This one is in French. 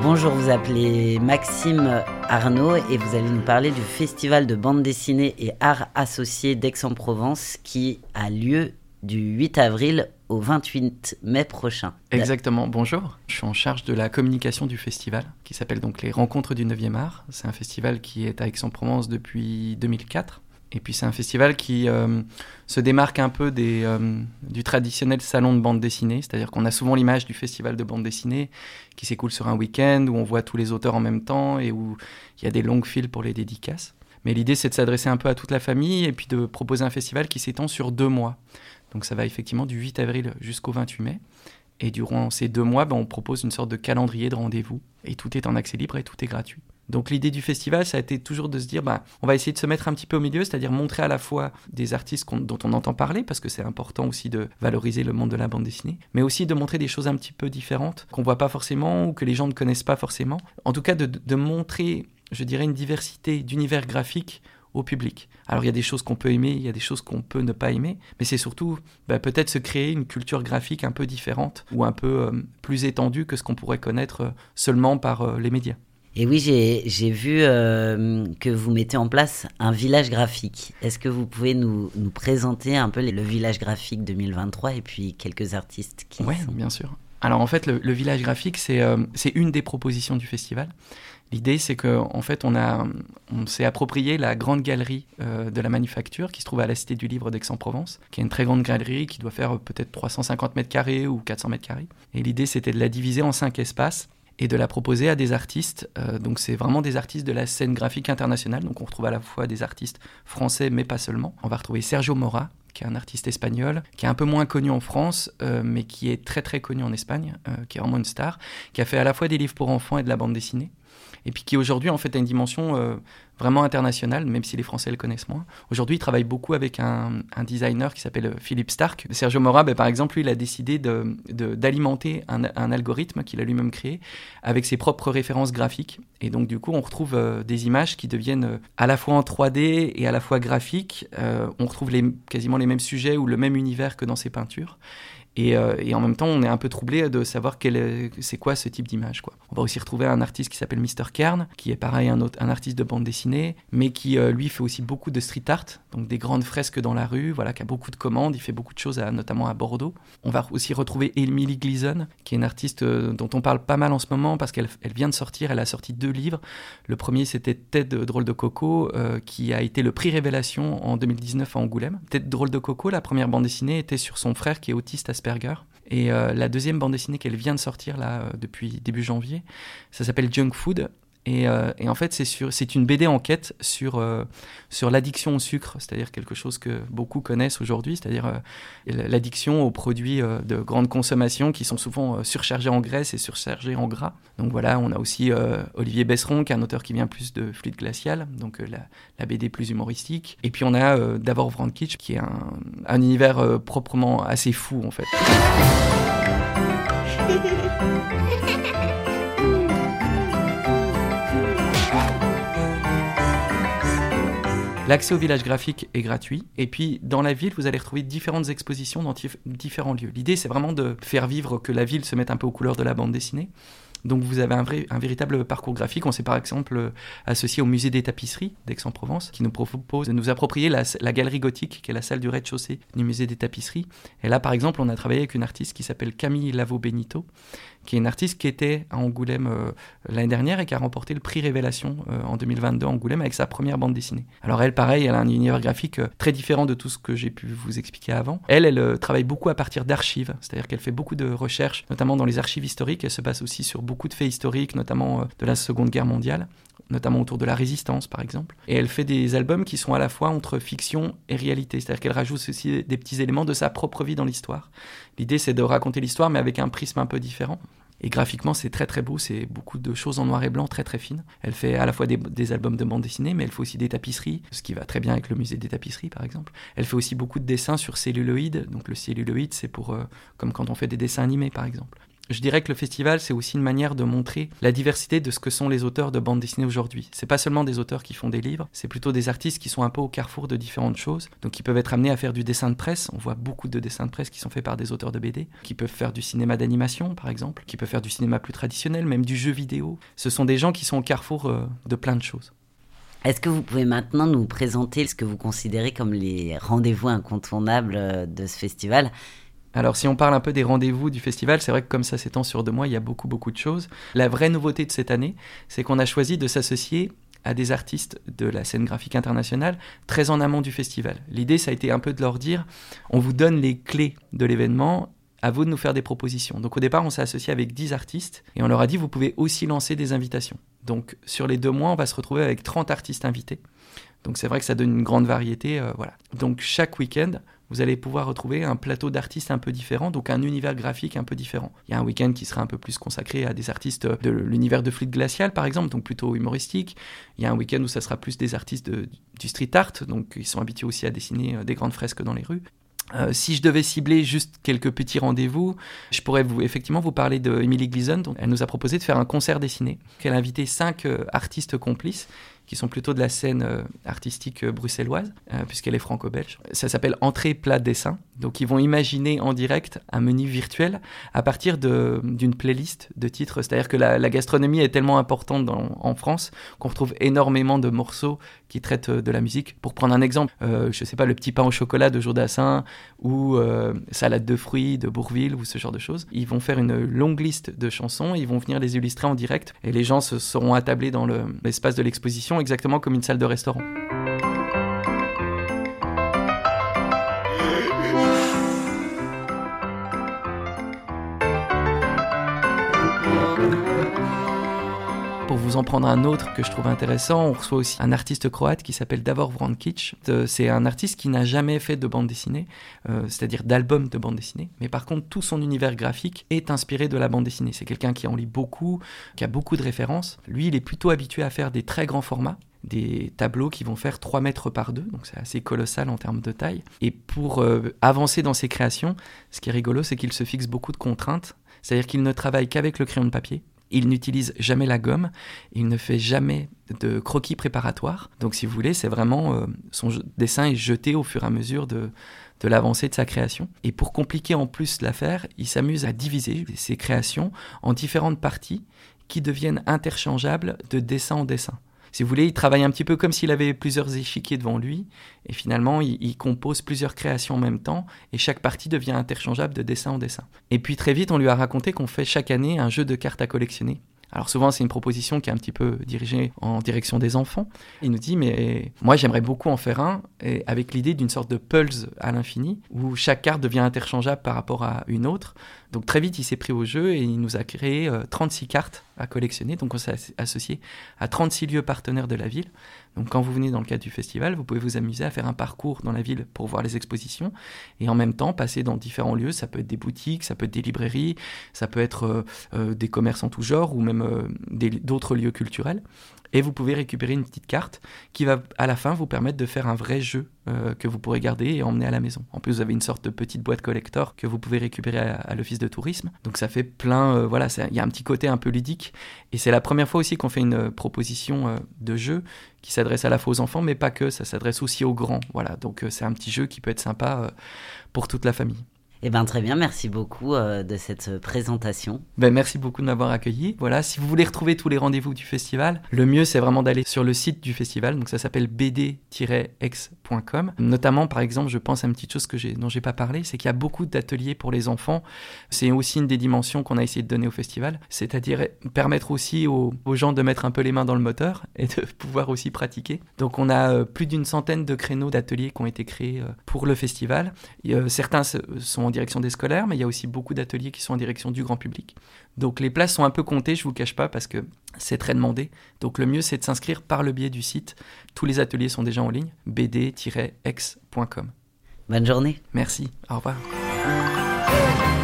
Bonjour, vous appelez Maxime Arnaud et vous allez nous parler du festival de bande dessinée et arts associés d'Aix-en-Provence qui a lieu du 8 avril au 28 mai prochain. Exactement, bonjour. Je suis en charge de la communication du festival qui s'appelle donc les Rencontres du 9e art. C'est un festival qui est à Aix-en-Provence depuis 2004. Et puis c'est un festival qui se démarque un peu du traditionnel salon de bande dessinée, c'est-à-dire qu'on a souvent l'image du festival de bande dessinée qui s'écoule sur un week-end, où on voit tous les auteurs en même temps et où il y a des longues files pour les dédicaces. Mais l'idée, c'est de s'adresser un peu à toute la famille et puis de proposer un festival qui s'étend sur 2 mois. Donc ça va effectivement du 8 avril jusqu'au 28 mai. Et durant ces 2 mois, on propose une sorte de calendrier de rendez-vous. Et tout est en accès libre et tout est gratuit. Donc l'idée du festival, ça a été toujours de se dire, on va essayer de se mettre un petit peu au milieu, c'est-à-dire montrer à la fois des artistes dont on entend parler, parce que c'est important aussi de valoriser le monde de la bande dessinée, mais aussi de montrer des choses un petit peu différentes, qu'on ne voit pas forcément ou que les gens ne connaissent pas forcément. En tout cas, de montrer, je dirais, une diversité d'univers graphiques au public. Alors il y a des choses qu'on peut aimer, il y a des choses qu'on peut ne pas aimer, mais c'est surtout peut-être se créer une culture graphique un peu différente ou un peu plus étendue que ce qu'on pourrait connaître seulement par les médias. Et oui, j'ai vu que vous mettez en place un village graphique. Est-ce que vous pouvez nous présenter un peu le village graphique 2023 et puis quelques artistes qui... Oui, bien sûr. Alors en fait, le village graphique, c'est une des propositions du festival. L'idée, c'est qu'en fait, on s'est approprié la grande galerie de la Manufacture qui se trouve à la Cité du Livre d'Aix-en-Provence, qui est une très grande galerie qui doit faire peut-être 350 mètres carrés ou 400 mètres carrés. Et l'idée, c'était de la diviser en 5 espaces et de la proposer à des artistes. Donc c'est vraiment des artistes de la scène graphique internationale. Donc on retrouve à la fois des artistes français, mais pas seulement. On va retrouver Sergio Mora, qui est un artiste espagnol, qui est un peu moins connu en France, mais qui est très très connu en Espagne, qui est vraiment une star, qui a fait à la fois des livres pour enfants et de la bande dessinée, et puis qui aujourd'hui en fait a une dimension vraiment internationale, même si les Français le connaissent moins. Aujourd'hui, il travaille beaucoup avec un designer qui s'appelle Philippe Stark. Sergio Mora, par exemple, lui, il a décidé d'alimenter un algorithme qu'il a lui-même créé avec ses propres références graphiques. Et donc, du coup, on retrouve des images qui deviennent à la fois en 3D et à la fois graphiques. On retrouve quasiment les mêmes sujets ou le même univers que dans ses peintures. Et en même temps, on est un peu troublé de savoir c'est quoi ce type d'image, quoi. On va aussi retrouver un artiste qui s'appelle Mr. Kern, qui est pareil, un artiste de bande dessinée, mais qui, lui, fait aussi beaucoup de street art, donc des grandes fresques dans la rue, voilà, qui a beaucoup de commandes, il fait beaucoup de choses, notamment à Bordeaux. On va aussi retrouver Emily Gleason, qui est une artiste dont on parle pas mal en ce moment, parce qu'elle vient de sortir, elle a sorti 2 livres. Le premier, c'était Tête drôle de coco, qui a été le prix Révélation en 2019 à Angoulême. Tête drôle de coco, la première bande dessinée, était sur son frère qui est autiste Asperger. Et la deuxième bande dessinée qu'elle vient de sortir là depuis début janvier, ça s'appelle Junk Food. Et en fait, c'est une BD enquête sur l'addiction au sucre, c'est-à-dire quelque chose que beaucoup connaissent aujourd'hui, c'est-à-dire l'addiction aux produits de grande consommation qui sont souvent surchargés en graisse et surchargés en gras. Donc voilà, on a aussi Olivier Besseron, qui est un auteur qui vient plus de Fluide Glacial, donc la BD plus humoristique. Et puis on a Davor Vrankic, qui est un univers proprement assez fou en fait. L'accès au village graphique est gratuit. Et puis, dans la ville, vous allez retrouver différentes expositions dans différents lieux. L'idée, c'est vraiment de faire vivre, que la ville se mette un peu aux couleurs de la bande dessinée. Donc vous avez un véritable parcours graphique. On s'est par exemple associé au musée des tapisseries d'Aix-en-Provence, qui nous propose de nous approprier la galerie gothique, qui est la salle du rez-de-chaussée du musée des tapisseries. Et là, par exemple, on a travaillé avec une artiste qui s'appelle Camille Lavo-Benito, qui est une artiste qui était à Angoulême l'année dernière et qui a remporté le prix Révélation en 2022 à Angoulême avec sa première bande dessinée. Alors elle, pareil, elle a un univers graphique très différent de tout ce que j'ai pu vous expliquer avant. Elle travaille beaucoup à partir d'archives, c'est-à-dire qu'elle fait beaucoup de recherches, notamment dans les archives historiques. Elle se base aussi sur beaucoup de faits historiques, notamment de la Seconde Guerre mondiale, notamment autour de la Résistance, par exemple. Et elle fait des albums qui sont à la fois entre fiction et réalité, c'est-à-dire qu'elle rajoute aussi des petits éléments de sa propre vie dans l'histoire. L'idée, c'est de raconter l'histoire, mais avec un prisme un peu différent. Et graphiquement, c'est très très beau, c'est beaucoup de choses en noir et blanc, très très fines. Elle fait à la fois des albums de bande dessinée, mais elle fait aussi des tapisseries, ce qui va très bien avec le musée des tapisseries, par exemple. Elle fait aussi beaucoup de dessins sur celluloïd, donc le celluloïd, c'est pour comme quand on fait des dessins animés, par exemple. Je dirais que le festival, c'est aussi une manière de montrer la diversité de ce que sont les auteurs de bande dessinée aujourd'hui. C'est pas seulement des auteurs qui font des livres, c'est plutôt des artistes qui sont un peu au carrefour de différentes choses. Donc qui peuvent être amenés à faire du dessin de presse. On voit beaucoup de dessins de presse qui sont faits par des auteurs de BD, qui peuvent faire du cinéma d'animation, par exemple, qui peuvent faire du cinéma plus traditionnel, même du jeu vidéo. Ce sont des gens qui sont au carrefour de plein de choses. Est-ce que vous pouvez maintenant nous présenter ce que vous considérez comme les rendez-vous incontournables de ce festival ? Alors si on parle un peu des rendez-vous du festival, c'est vrai que comme ça s'étend sur 2 mois, il y a beaucoup de choses. La vraie nouveauté de cette année, c'est qu'on a choisi de s'associer à des artistes de la scène graphique internationale très en amont du festival. L'idée, ça a été un peu de leur dire, on vous donne les clés de l'événement, à vous de nous faire des propositions. Donc au départ, on s'est associé avec 10 artistes et on leur a dit, vous pouvez aussi lancer des invitations. Donc sur les 2 mois, on va se retrouver avec 30 artistes invités. Donc c'est vrai que ça donne une grande variété. Voilà. Donc chaque week-end, vous allez pouvoir retrouver un plateau d'artistes un peu différent, donc un univers graphique un peu différent. Il y a un week-end qui sera un peu plus consacré à des artistes de l'univers de Fluide Glacial, par exemple, donc plutôt humoristique. Il y a un week-end où ça sera plus des artistes du street art, donc ils sont habitués aussi à dessiner des grandes fresques dans les rues. Si je devais cibler juste quelques petits rendez-vous, je pourrais effectivement vous parler de Emily Gleason. Donc, elle nous a proposé de faire un concert dessiné. Elle a invité 5 artistes complices qui sont plutôt de la scène artistique bruxelloise, puisqu'elle est franco-belge. Ça s'appelle Entrée plat dessin. Donc ils vont imaginer en direct un menu virtuel à partir d'une playlist de titres. C'est-à-dire que la gastronomie est tellement importante en France qu'on retrouve énormément de morceaux qui traitent de la musique. Pour prendre un exemple, je sais pas, le petit pain au chocolat de Jodassin ou salade de fruits de Bourvil ou ce genre de choses. Ils vont faire une longue liste de chansons, ils vont venir les illustrer en direct et les gens se seront attablés dans l'espace de l'exposition exactement comme une salle de restaurant. Pour vous en prendre un autre que je trouve intéressant, on reçoit aussi un artiste croate qui s'appelle Davor Vrankic. C'est un artiste qui n'a jamais fait de bande dessinée, c'est-à-dire d'album de bande dessinée. Mais par contre, tout son univers graphique est inspiré de la bande dessinée. C'est quelqu'un qui en lit beaucoup, qui a beaucoup de références. Lui, il est plutôt habitué à faire des très grands formats, des tableaux qui vont faire 3 mètres par 2, donc c'est assez colossal en termes de taille. Et pour avancer dans ses créations, ce qui est rigolo, c'est qu'il se fixe beaucoup de contraintes. C'est-à-dire qu'il ne travaille qu'avec le crayon de papier. Il n'utilise jamais la gomme, il ne fait jamais de croquis préparatoires. Donc si vous voulez, c'est vraiment son dessin est jeté au fur et à mesure de l'avancée de sa création. Et pour compliquer en plus l'affaire, il s'amuse à diviser ses créations en différentes parties qui deviennent interchangeables de dessin en dessin. Si vous voulez, il travaille un petit peu comme s'il avait plusieurs échiquiers devant lui, et finalement, il compose plusieurs créations en même temps, et chaque partie devient interchangeable de dessin en dessin. Et puis très vite, on lui a raconté qu'on fait chaque année un jeu de cartes à collectionner. Alors souvent, c'est une proposition qui est un petit peu dirigée en direction des enfants. Il nous dit, mais moi, j'aimerais beaucoup en faire un, et avec l'idée d'une sorte de pulse à l'infini, où chaque carte devient interchangeable par rapport à une autre. Donc très vite, il s'est pris au jeu et il nous a créé 36 cartes à collectionner. Donc on s'est associé à 36 lieux partenaires de la ville. Donc quand vous venez dans le cadre du festival, vous pouvez vous amuser à faire un parcours dans la ville pour voir les expositions et en même temps passer dans différents lieux. Ça peut être des boutiques, ça peut être des librairies, ça peut être des commerces en tout genre ou même d'autres lieux culturels. Et vous pouvez récupérer une petite carte qui va à la fin vous permettre de faire un vrai jeu que vous pourrez garder et emmener à la maison. En plus, vous avez une sorte de petite boîte collector que vous pouvez récupérer à l'office de tourisme. Donc ça fait plein, voilà, il y a un petit côté un peu ludique. Et c'est la première fois aussi qu'on fait une proposition de jeu qui s'adresse à la fois aux enfants, mais pas que, ça s'adresse aussi aux grands. Voilà, donc c'est un petit jeu qui peut être sympa pour toute la famille. Eh bien, très bien, merci beaucoup de cette présentation. Merci beaucoup de m'avoir accueilli. Voilà, si vous voulez retrouver tous les rendez-vous du festival, le mieux, c'est vraiment d'aller sur le site du festival. Donc, ça s'appelle bd-ex.com. Notamment, par exemple, je pense à une petite chose dont j'ai pas parlé, c'est qu'il y a beaucoup d'ateliers pour les enfants. C'est aussi une des dimensions qu'on a essayé de donner au festival, c'est-à-dire permettre aussi aux gens de mettre un peu les mains dans le moteur et de pouvoir aussi pratiquer. Donc, on a plus d'une centaine de créneaux d'ateliers qui ont été créés pour le festival. Certains sont en direction des scolaires, mais il y a aussi beaucoup d'ateliers qui sont en direction du grand public. Donc les places sont un peu comptées, je ne vous cache pas, parce que c'est très demandé. Donc le mieux, c'est de s'inscrire par le biais du site. Tous les ateliers sont déjà en ligne, bd-ex.com. Bonne journée. Merci, au revoir.